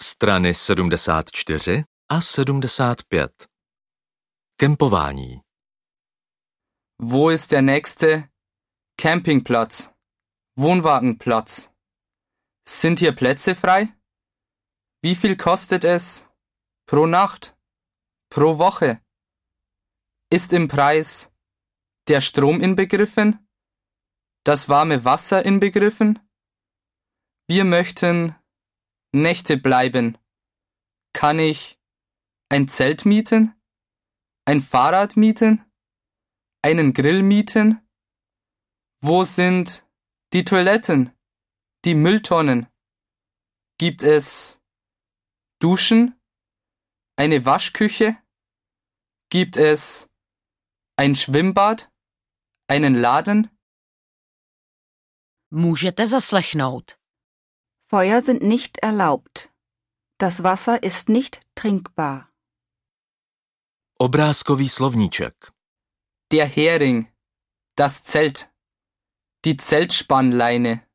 Strany 74 a 75. Kempování. Wo ist der nächste Campingplatz? Wohnwagenplatz? Sind hier Plätze frei? Wie viel kostet es pro Nacht? Pro Woche? Ist im Preis der Strom inbegriffen? Das warme Wasser inbegriffen? Wir möchten Nächte bleiben. Kann ich ein Zelt mieten? Ein Fahrrad mieten? Einen Grill mieten? Wo sind die Toiletten? Die Mülltonnen? Gibt es Duschen? Eine Waschküche? Gibt es ein Schwimmbad? Einen Laden? Můžete zaslechnout. Feuer sind nicht erlaubt. Das Wasser ist nicht trinkbar. Obrázkový slovníček. Der Hering, das Zelt, die Zeltspannleine,